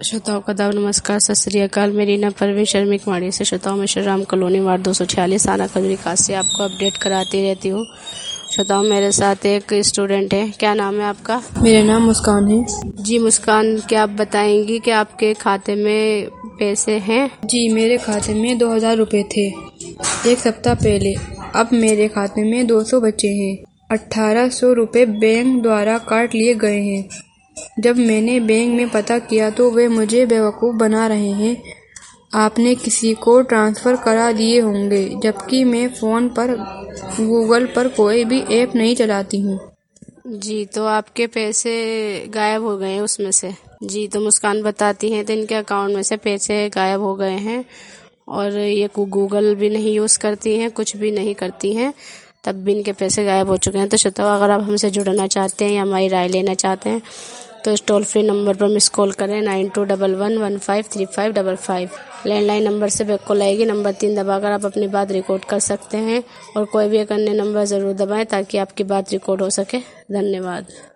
श्रोताओं का दाव नमस्कार, सत श्री अकाल। मेरी नाम परवेश शर्मी कुमारी से श्रोताओं में श्री राम कॉलोनी वार्ड 246 थाना खजूरी खास से आपको अपडेट कराती रहती हूँ। श्रोताओं, मेरे साथ एक स्टूडेंट है। क्या नाम है आपका? मेरा नाम मुस्कान है। जी मुस्कान, क्या आप बताएंगी कि आपके खाते में पैसे हैं? जी, मेरे खाते में 2000 रुपये थे एक सप्ताह पहले। अब मेरे खाते में 200 बचे हैं। 1800 रुपये बैंक द्वारा काट लिए गए हैं। जब मैंने बैंक में पता किया तो वे मुझे बेवकूफ़ बना रहे हैं। आपने किसी को ट्रांसफ़र करा दिए होंगे, जबकि मैं फ़ोन पर गूगल पर कोई भी ऐप नहीं चलाती हूँ। जी, तो आपके पैसे गायब हो गए हैं उसमें से? जी, तो मुस्कान बताती हैं तो इनके अकाउंट में से पैसे गायब हो गए हैं और ये गूगल भी नहीं यूज़ करती हैं, कुछ भी नहीं करती हैं, तब भी इनके पैसे गायब हो चुके हैं। तो श्रोताओं, अगर आप हमसे जुड़ना चाहते हैं या हमारी राय लेना चाहते हैं तो इस टोल फ्री नंबर पर मिस कॉल करें 9211153555। लैंडलाइन नंबर से बैक कॉल आएगी, नंबर 3 दबाकर आप अपनी बात रिकॉर्ड कर सकते हैं और कोई भी एक अन्य नंबर ज़रूर दबाएं ताकि आपकी बात रिकॉर्ड हो सके। धन्यवाद।